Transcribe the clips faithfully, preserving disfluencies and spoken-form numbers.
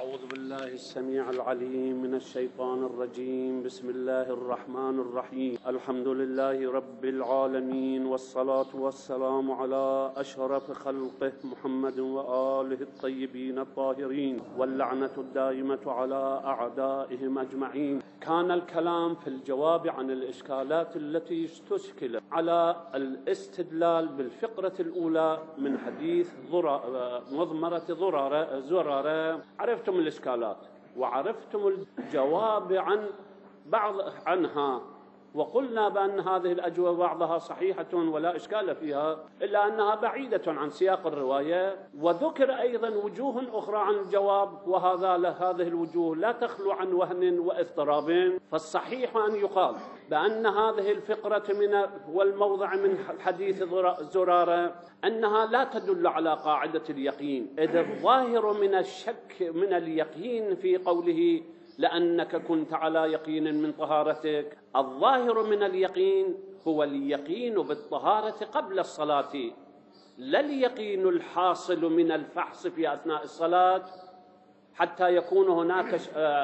أعوذ بالله السميع العليم من الشيطان الرجيم. بسم الله الرحمن الرحيم. الحمد لله رب العالمين، والصلاة والسلام على أشرف خلقه محمد وآله الطيبين الطاهرين، واللعنة الدائمة على أعدائهم أجمعين. كان الكلام في الجواب عن الإشكالات التي استشكل على الاستدلال بالفقرة الأولى من حديث مضمرة زرارة زرارة. عرفتم الإشكالات وعرفتم الجواب عن بعض عنها، وقلنا بأن هذه الأجوبة بعضها صحيحة ولا إشكال فيها، إلا أنها بعيدة عن سياق الرواية. وذكر أيضا وجوه أخرى عن الجواب، وهذا هذه الوجوه لا تخلو عن وهن واضطراب. فالصحيح أن يقال بأن هذه الفقرة من والموضع من حديث زرارة أنها لا تدل على قاعدة اليقين، إذ الظاهر من الشك من اليقين في قوله لأنك كنت على يقين من طهارتك. الظاهر من اليقين هو اليقين بالطهارة قبل الصلاة، لا اليقين الحاصل من الفحص في أثناء الصلاة حتى يكون هناك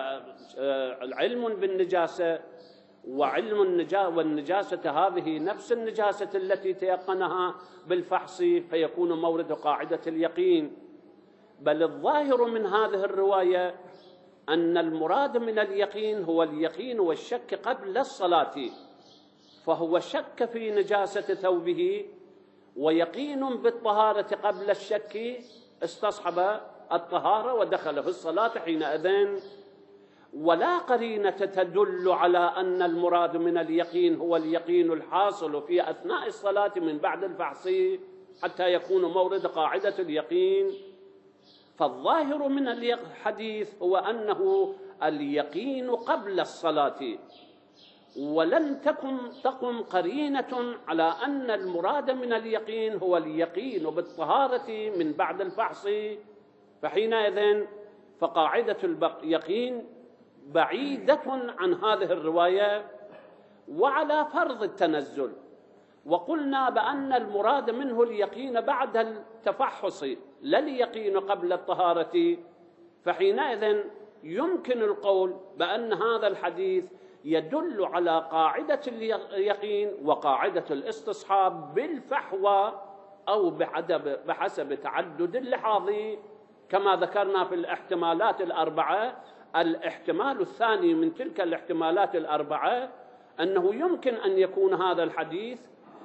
علم بالنجاسة، وعلم النجاسة والنجاسة هذه نفس النجاسة التي تيقنها بالفحص، فيكون مورد قاعدة اليقين. بل الظاهر من هذه الرواية أن المراد من اليقين هو اليقين والشك قبل الصلاة، فهو شك في نجاسة ثوبه ويقين بالطهارة قبل الشك، استصحب الطهارة ودخل في الصلاة حينئذ. ولا قرينة تدل على أن المراد من اليقين هو اليقين الحاصل في أثناء الصلاة من بعد الفحص حتى يكون مورد قاعدة اليقين. فالظاهر من الحديث هو أنه اليقين قبل الصلاة، ولن تقم تقم قرينة على أن المراد من اليقين هو اليقين بالطهارة من بعد الفحص، فحينئذ فقاعدة اليقين بعيدة عن هذه الرواية. وعلى فرض التنزل، وقلنا بأن المراد منه اليقين بعد التفحص لا اليقين قبل الطهارة، فحينئذ يمكن القول بأن هذا الحديث يدل على قاعدة اليقين وقاعدة الاستصحاب بالفحوى أو بحسب تعدد اللحاظ، كما ذكرنا في الاحتمالات الأربعة. الاحتمال الثاني من تلك الاحتمالات الأربعة أنه يمكن أن يكون هذا الحديث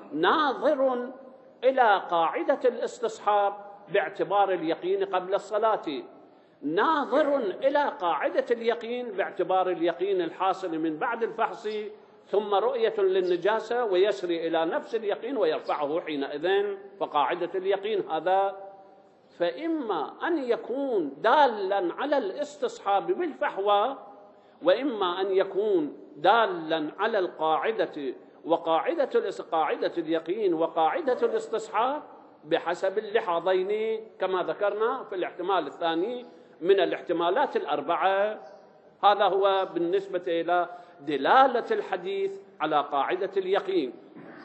ناظر إلى قاعدة الاستصحاب باعتبار اليقين قبل الصلاة، ناظر إلى قاعدة اليقين باعتبار اليقين الحاصل من بعد الفحص، ثم رؤية للنجاسة ويسري إلى نفس اليقين ويرفعه حينئذ، فقاعدة اليقين هذا فإما أن يكون دالا على الاستصحاب بالفحوى، وإما أن يكون دالا على القاعدة وقاعدة قاعدة اليقين وقاعدة الاستصحاب بحسب اللحاظين كما ذكرنا في الاحتمال الثاني من الاحتمالات الأربعة. هذا هو بالنسبة إلى دلالة الحديث على قاعدة اليقين.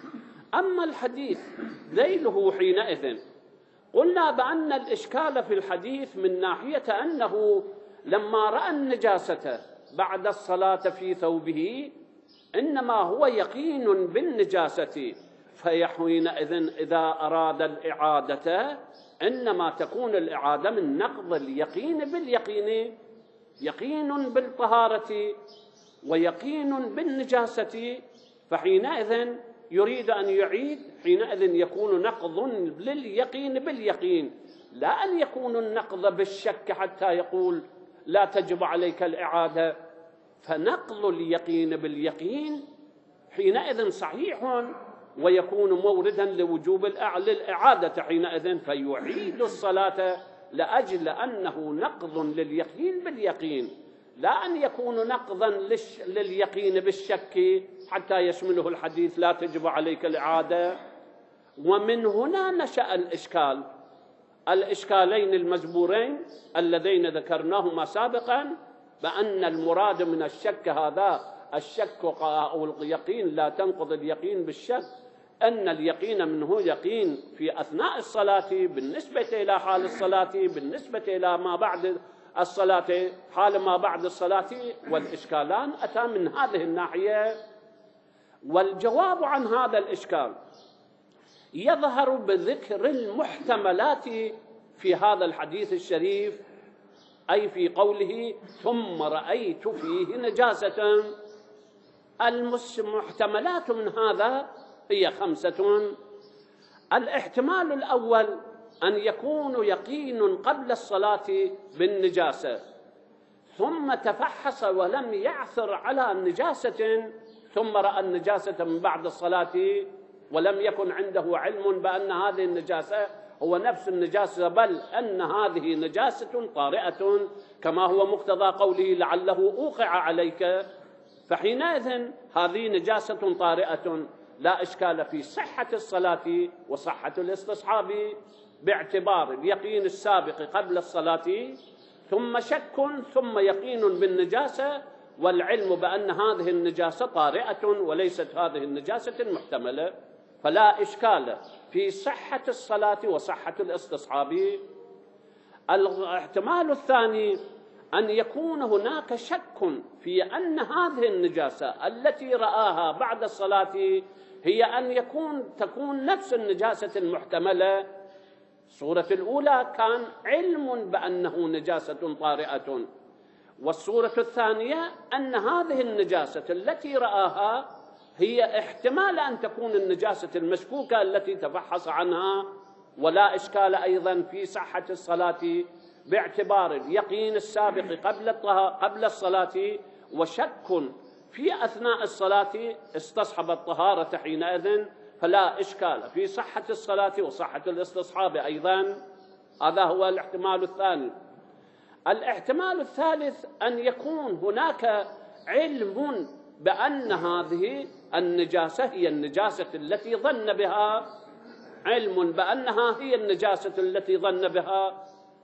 أما الحديث ذيله حينئذ قلنا بأن الإشكال في الحديث من ناحية أنه لما رأى النجاسة بعد الصلاة في ثوبه إنما هو يقين بالنجاسة، فحينئذ إذا أراد الإعادة إنما تكون الإعادة من نقض اليقين باليقين، يقين بالطهارة ويقين بالنجاسة، فحينئذ يريد أن يعيد، حينئذ يكون نقض لليقين باليقين، لا أن يكون النقض بالشك حتى يقول لا تجب عليك الإعادة. فنقض اليقين باليقين حينئذ صحيح ويكون موردا لوجوب الإعادة حينئذ، فيعيد الصلاة لأجل أنه نقض لليقين باليقين، لا أن يكون نقضا لليقين بالشك حتى يشمله الحديث لا تجب عليك الإعادة. ومن هنا نشأ الإشكال الإشكالين المزبورين اللذين ذكرناهما سابقا، بأن المراد من الشك هذا الشك أو اليقين لا تنقض اليقين بالشك، أن اليقين منه يقين في أثناء الصلاة بالنسبة إلى حال الصلاة، بالنسبة إلى ما بعد الصلاة حال ما بعد الصلاة، والإشكالان أتى من هذه الناحية. والجواب عن هذا الإشكال يظهر بذكر المحتملات في هذا الحديث الشريف، أي في قوله ثم رأيت فيه نجاسة. المحتملات من هذا هي خمسة. الاحتمال الأول أن يكون يقين قبل الصلاة بالنجاسة، ثم تفحص ولم يعثر على النجاسة، ثم رأى النجاسة من بعد الصلاة ولم يكن عنده علم بأن هذه النجاسة هو نفس النجاسة، بل أن هذه نجاسة طارئة كما هو مقتضى قوله لعله أوقع عليك، فحينئذ هذه نجاسة طارئة لا إشكال في صحة الصلاة وصحة الاستصحاب باعتبار اليقين السابق قبل الصلاة، ثم شك ثم يقين بالنجاسة، والعلم بأن هذه النجاسة طارئة وليست هذه النجاسة محتملة، فلا إشكال في صحة الصلاة وصحة الاستصحاب. الاحتمال الثاني أن يكون هناك شك في أن هذه النجاسة التي رآها بعد الصلاة هي أن يكون تكون نفس النجاسة المحتملة. الصورة الأولى كان علم بأنه نجاسة طارئة، والصورة الثانية أن هذه النجاسة التي رآها هي احتمال أن تكون النجاسة المشكوكة التي تفحص عنها، ولا إشكال أيضا في صحة الصلاة باعتبار اليقين السابق قبل قبل الصلاة، وشك في أثناء الصلاة استصحب الطهارة حينئذ، فلا إشكال في صحة الصلاة وصحة الاستصحاب أيضا. هذا هو الاحتمال الثاني. الاحتمال الثالث أن يكون هناك علم بأن هذه النجاسة هي النجاسة التي ظن بها، علم بأنها هي النجاسة التي ظن بها،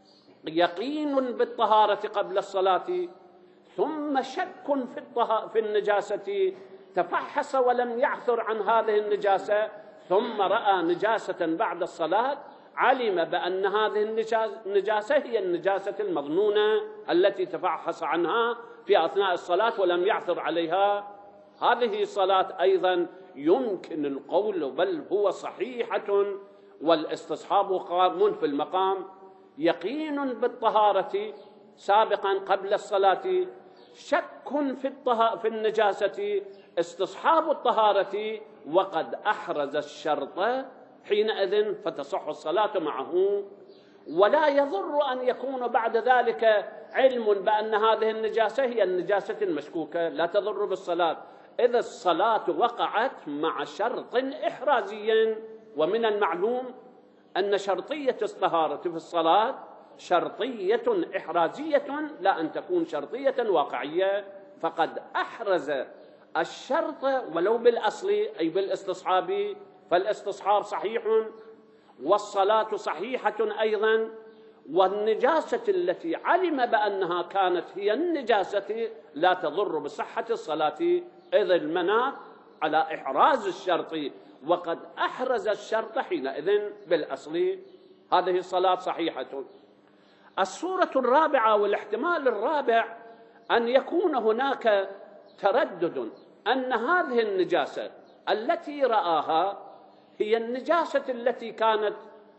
يقين بالطهارة قبل الصلاة، ثم شك في في النجاسة، تفحص ولم يعثر عن هذه النجاسة، ثم رأى نجاسة بعد الصلاة، علم بأن هذه النجاسة هي النجاسة المظنونة التي تفحص عنها في أثناء الصلاة ولم يعثر عليها. هذه صلاة أيضا يمكن القول بل هو صحيحة، والاستصحاب قام في المقام، يقين بالطهارة سابقا قبل الصلاة، شك في في النجاسة، استصحاب الطهارة، وقد أحرز الشرط حينئذ فتصح الصلاة معه. ولا يضر أن يكون بعد ذلك علم بأن هذه النجاسة هي النجاسة المشكوكة، لا تضر بالصلاة، إذا الصلاة وقعت مع شرط إحرازي. ومن المعلوم أن شرطية الطهارة في الصلاة شرطية إحرازية لا أن تكون شرطية واقعية، فقد أحرز الشرط ولو بالأصل أي بالاستصحاب، فالاستصحاب صحيح والصلاة صحيحة أيضا. والنجاسة التي علم بأنها كانت هي النجاسة لا تضر بصحة الصلاة، إذ المناط على إحراز الشرط، وقد أحرز الشرط حينئذ بالأصل، هذه الصلاة صحيحة. الصورة الرابعة والاحتمال الرابع أن يكون هناك تردد أن هذه النجاسة التي رآها هي النجاسة التي كانت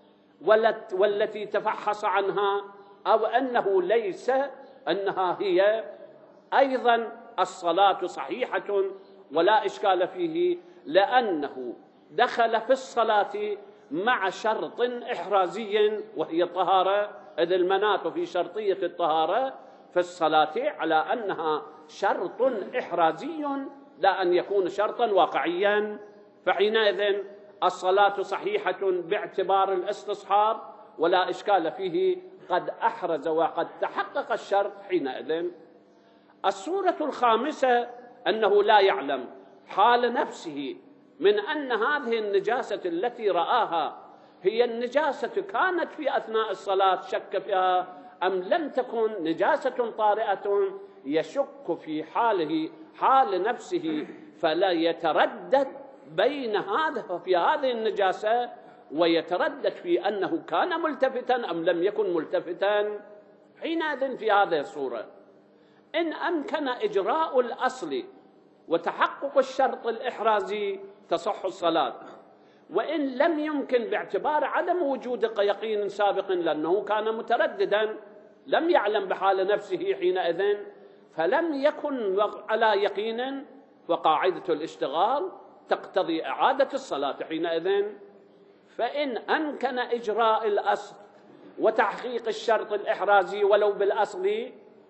والتي تفحص عنها، أو أنه ليس، أنها هي أيضا الصلاة صحيحة ولا إشكال فيه، لأنه دخل في الصلاة مع شرط إحرازي وهي الطهارة، إذ المناط في شرطية الطهارة في الصلاة على أنها شرط إحرازي لا أن يكون شرطا واقعيا، فحينئذ الصلاة صحيحة باعتبار الاستصحاب ولا إشكال فيه، قد أحرز وقد تحقق الشرط حينئذ. الصورة الخامسة أنه لا يعلم حال نفسه من أن هذه النجاسة التي رآها هي النجاسة كانت في أثناء الصلاة شك فيها أم لم تكن نجاسة طارئة، يشك في حاله حال نفسه، فلا يتردد بين هذا في هذه النجاسة ويتردد في أنه كان ملتفتا أم لم يكن ملتفتا، حينئذ في هذه الصورة إن أمكن إجراء الأصل وتحقق الشرط الإحرازي تصح الصلاة، وإن لم يمكن باعتبار عدم وجود يقين سابق لأنه كان مترددا لم يعلم بحال نفسه حينئذ فلم يكن على يقين، وقاعدة الاشتغال تقتضي إعادة الصلاة حينئذ. فإن أمكن إجراء الأصل وتحقيق الشرط الإحرازي ولو بالأصل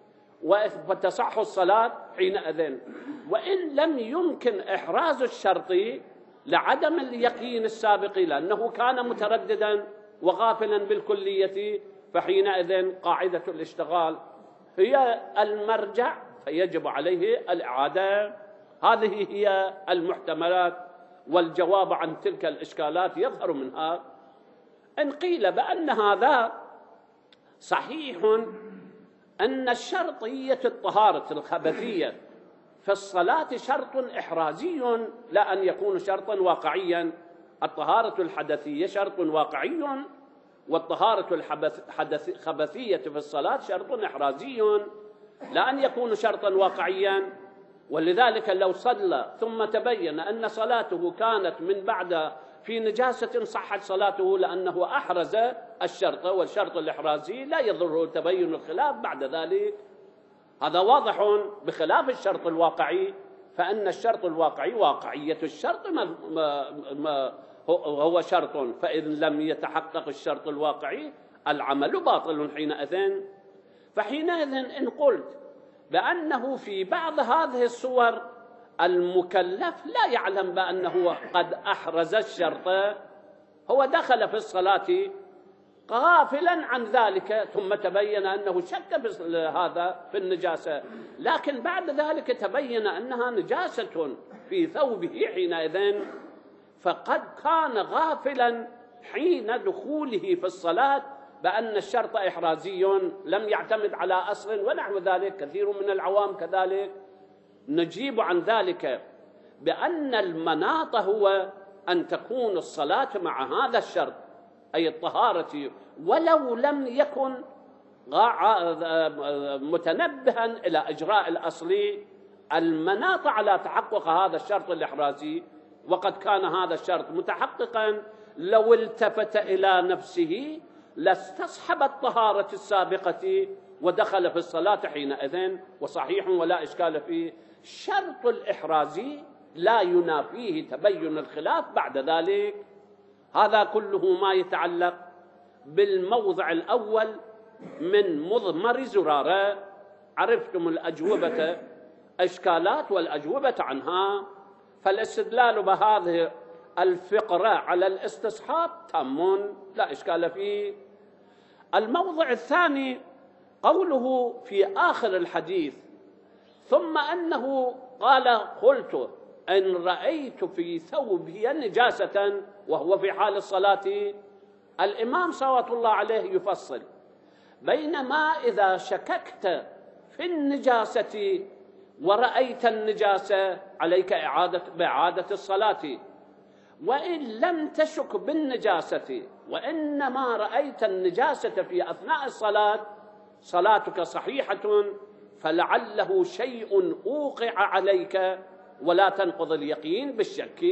وتصح الصلاة حينئذ، وإن لم يمكن إحراز الشرط لعدم اليقين السابق لأنه كان مترددا وغافلا بالكلية فحينئذ قاعدة الاشتغال هي المرجع فيجب عليه الإعادة. هذه هي المحتملات، والجواب عن تلك الإشكالات يظهر منها إن قيل بأن هذا صحيح أن الشرطية الطهارة الخبثية في الصلاة شرط إحرازي لا أن يكون شرطا واقعيا. الطهارة الحدثية شرط واقعي، والطهارة الخبثية في الصلاة شرط إحرازي لا أن يكون شرطا واقعيا. ولذلك لو صلى ثم تبين أن صلاته كانت من بعد في نجاسة صحت صلاته لأنه أحرز الشرط، والشرط الإحرازي لا يضره تبين الخلاف بعد ذلك. هذا واضح بخلاف الشرط الواقعي، فأن الشرط الواقعي واقعية الشرط ما ما هو شرط، فإن لم يتحقق الشرط الواقعي العمل باطل حينئذ. فحينئذ إن قلت بأنه في بعض هذه الصور المكلف لا يعلم بأنه قد أحرز الشرط، هو دخل في الصلاة غافلا عن ذلك ثم تبين أنه شك في هذا في النجاسة، لكن بعد ذلك تبين أنها نجاسة في ثوبه حينئذ، فقد كان غافلا حين دخوله في الصلاة بأن الشرط إحرازي لم يعتمد على أصل ونحو ذلك. كثير من العوام كذلك. نجيب عن ذلك بأن المناط هو أن تكون الصلاة مع هذا الشرط أي الطهارة ولو لم يكن متنبها إلى إجراء الأصل، المناط على تحقق هذا الشرط الإحرازي، وقد كان هذا الشرط متحققا لو التفت إلى نفسه لاستصحب الطهارة السابقة ودخل في الصلاة حينئذ وصحيح ولا إشكال فيه. شرط الإحرازي لا ينافيه تبين الخلاف بعد ذلك. هذا كله ما يتعلق بالموضع الأول من مضمر زرارة. عرفتم الأجوبة إشكالات والأجوبة عنها، فالاستدلال بهذه الفقرة على الاستصحاب تام لا إشكال فيه. الموضع الثاني قوله في آخر الحديث ثم أنه قال قلت إن رأيت في ثوبه نجاسة وهو في حال الصلاة. الإمام صلوات الله عليه يفصل بينما إذا شككت في النجاسة ورأيت النجاسة عليك إعادة بإعادة الصلاة، وإن لم تشك بالنجاسة وإنما رأيت النجاسة في أثناء الصلاة صلاتك صحيحة، فلعله شيء أوقع عليك ولا تنقض اليقين بالشك.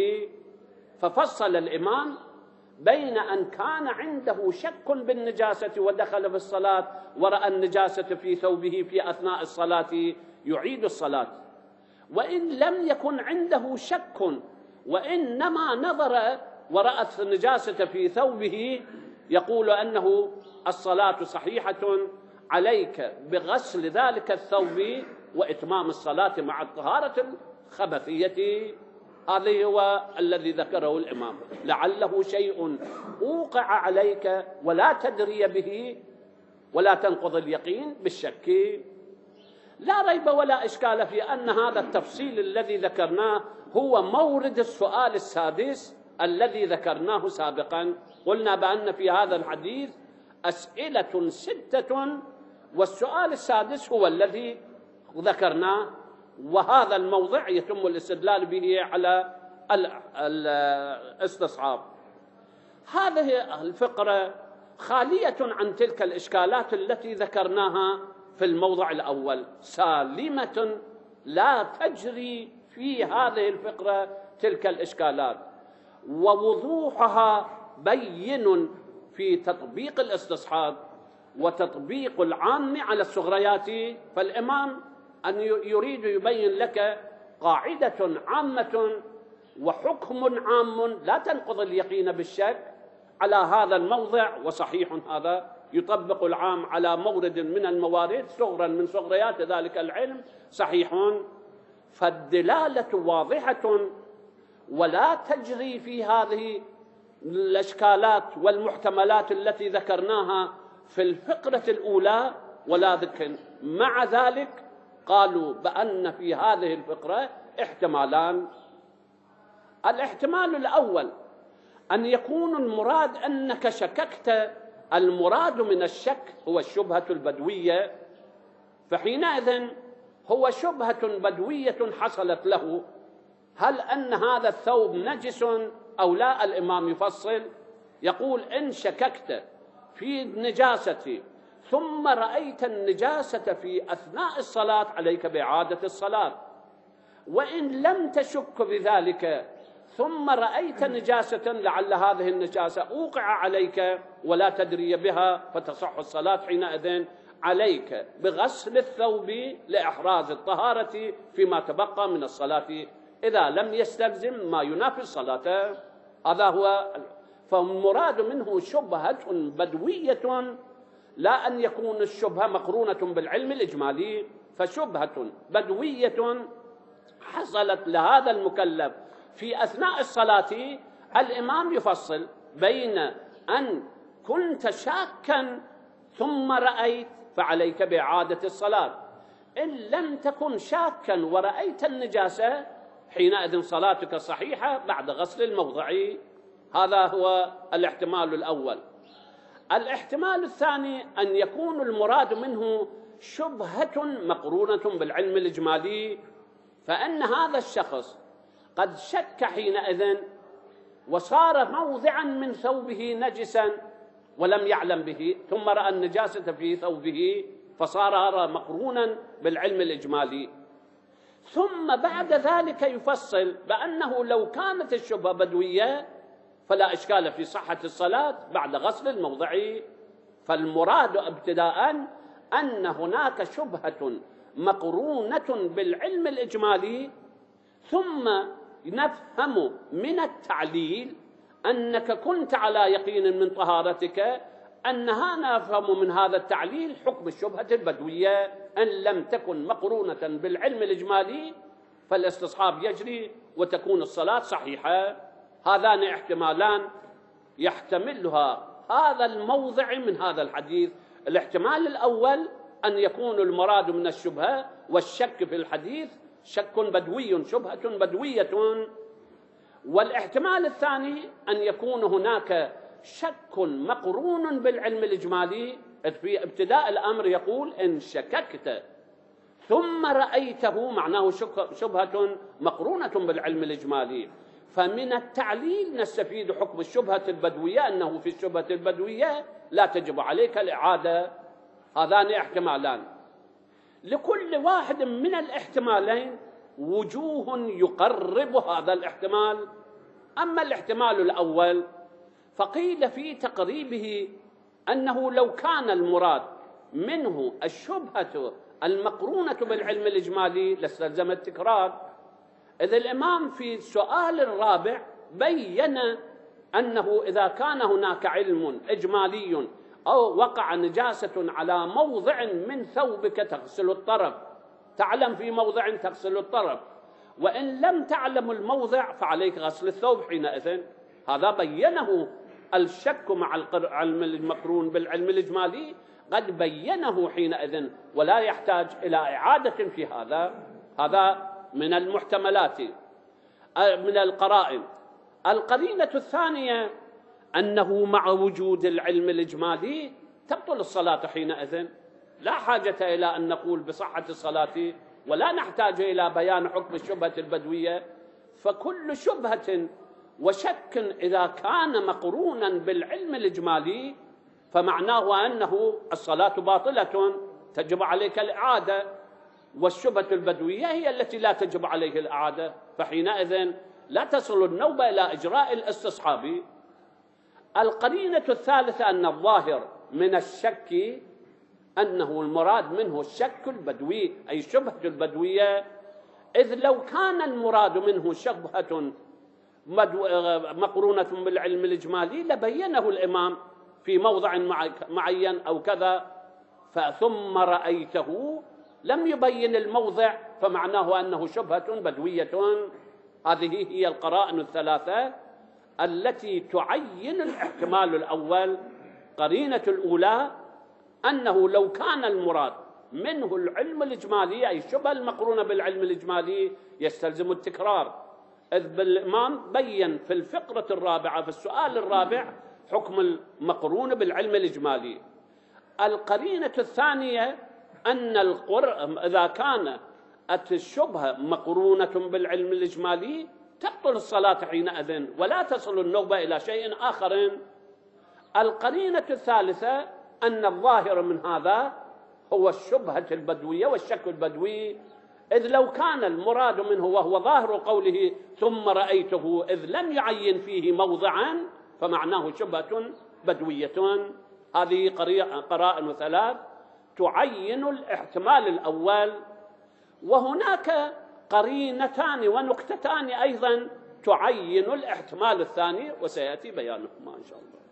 ففصل الإمام بين أن كان عنده شك بالنجاسة ودخل في الصلاة ورأى النجاسة في ثوبه في أثناء الصلاة يعيد الصلاة، وإن لم يكن عنده شك وإنما نظر ورأى النجاسة في ثوبه يقول أنه الصلاة صحيحة، عليك بغسل ذلك الثوب وإتمام الصلاة مع الطهارة الخبثية. هذا هو الذي ذكره الإمام، لعله شيء أوقع عليك ولا تدري به ولا تنقض اليقين بالشك. لا ريب ولا إشكال في أن هذا التفصيل الذي ذكرناه هو مورد السؤال السادس الذي ذكرناه سابقا. قلنا بأن في هذا الحديث أسئلة ستة والسؤال السادس هو الذي ذكرناه، وهذا الموضع يتم الاستدلال به على الاستصحاب. هذه الفقرة خالية عن تلك الإشكالات التي ذكرناها في الموضع الأول، سالمة لا تجري في هذه الفقرة تلك الإشكالات، ووضوحها بين في تطبيق الاستصحاب وتطبيق العام على الصغريات. فالإمام أن يريد يبين لك قاعدة عامة وحكم عام لا تنقض اليقين بالشك على هذا الموضع، وصحيح هذا يطبق العام على مورد من الموارد صغرا من صغريات ذلك العلم، صحيح. فالدلالة واضحة ولا تجري في هذه الإشكالات والمحتملات التي ذكرناها في الفقرة الأولى، ولكن مع ذلك قالوا بأن في هذه الفقرة احتمالان. الاحتمال الأول أن يكون المراد أنك شككت، المراد من الشك هو الشبهة البدوية، فحينئذ هو شبهة بدوية حصلت له، هل أن هذا الثوب نجس أو لا؟ الإمام يفصل يقول إن شككت في النجاسة ثم رأيت النجاسة في أثناء الصلاة عليك بإعادة الصلاة، وإن لم تشك بذلك ثم رأيت نجاسة لعل هذه النجاسة أوقع عليك ولا تدري بها فتصح الصلاة، حينئذ عليك بغسل الثوب لإحراز الطهارة فيما تبقى من الصلاة إذا لم يستلزم ما ينافي الصلاة. هذا هو، فالمراد منه شبهة بدوية، لا أن يكون الشبهة مقرونة بالعلم الإجمالي، فشبهة بدوية حصلت لهذا المكلف في أثناء الصلاة. الإمام يفصل بين أن كنت شاكا ثم رأيت فعليك بإعادة الصلاة، إن لم تكن شاكا ورأيت النجاسة حينئذ صلاتك صحيحة بعد غسل الموضع. هذا هو الاحتمال الأول. الاحتمال الثاني أن يكون المراد منه شبهة مقرونة بالعلم الإجمالي، فإن هذا الشخص قد شك حينئذ وصار موضعا من ثوبه نجسا ولم يعلم به، ثم رأى النجاسة في ثوبه فصار مقرونا بالعلم الإجمالي. ثم بعد ذلك يفصل بأنه لو كانت الشبهة بدوية فلا إشكال في صحة الصلاة بعد غسل الموضع. فالمراد ابتداء أن هناك شبهة مقرونة بالعلم الإجمالي، ثم نفهم من التعليل أنك كنت على يقين من طهارتك، أنها نفهم من هذا التعليل حكم الشبهة البدوية، أن لم تكن مقرونة بالعلم الإجمالي فالاستصحاب يجري وتكون الصلاة صحيحة. هذان احتمالان يحتملها هذا الموضع من هذا الحديث. الاحتمال الأول أن يكون المراد من الشبهة والشك في الحديث شك بدوي، شبهة بدوية. والاحتمال الثاني أن يكون هناك شك مقرون بالعلم الإجمالي. في ابتداء الأمر يقول إن شككت ثم رأيته، معناه شبهة مقرونة بالعلم الإجمالي. فمن التعليل نستفيد حكم الشبهة البدوية، أنه في الشبهة البدوية لا تجب عليك الإعادة. هذان احتمالان، لكل واحد من الاحتمالين وجوه يقرب هذا الاحتمال. أما الاحتمال الأول فقيل في تقريبه أنه لو كان المراد منه الشبهة المقرونة بالعلم الإجمالي لاستلزم التكرار، إذ الإمام في السؤال الرابع بين أنه إذا كان هناك علم إجمالي أو وقع نجاسة على موضع من ثوبك تغسل الطرف، تعلم في موضع تغسل الطرف، وإن لم تعلم الموضع فعليك غسل الثوب حينئذ. هذا بينه الشك مع العلم المقرون بالعلم الإجمالي، قد بينه حينئذ ولا يحتاج إلى إعادة في هذا. هذا من المحتملات من القرائن. القرينة الثانية أنه مع وجود العلم الإجمالي تبطل الصلاة حينئذ، لا حاجة إلى أن نقول بصحة الصلاة ولا نحتاج إلى بيان حكم الشبهة البدوية. فكل شبهة وشك إذا كان مقرونا بالعلم الإجمالي فمعناه أنه الصلاة باطلة تجب عليك الإعادة، والشبهة البدوية هي التي لا تجب عليه الإعادة، فحينئذ لا تصل النوبة إلى إجراء الاستصحاب. القرينة الثالثة أن الظاهر من الشك أنه المراد منه الشك البدوي أي الشبهة البدوية، إذ لو كان المراد منه شبهة مقرونة بالعلم الإجمالي لبينه الإمام في موضع معين أو كذا، فثم رأيته لم يبين الموضع، فمعناه أنه شبهة بدوية. هذه هي القرائن الثلاثة التي تعين الاحتمال الأول. قرينة الأولى أنه لو كان المراد منه العلم الإجمالي أي الشبهة المقرونة بالعلم الإجمالي يستلزم التكرار، إذ بالإمام بين في الفقرة الرابعة في السؤال الرابع حكم المقرون بالعلم الإجمالي. القرينة الثانية أن القر... إذا كان الشبهة مقرونة بالعلم الإجمالي تبطل الصلاة حينئذ ولا تصل النوبة إلى شيء آخر. القرينة الثالثة أن الظاهر من هذا هو الشبهة البدوية والشك البدوي، إذ لو كان المراد منه وهو ظاهر قوله ثم رأيته إذ لم يعين فيه موضعا فمعناه شبهة بدوية. هذه قرائن ثلاث تعين الاحتمال الأول، وهناك قرينتان ونكتتان أيضا تعين الاحتمال الثاني وسيأتي بيانهما إن شاء الله.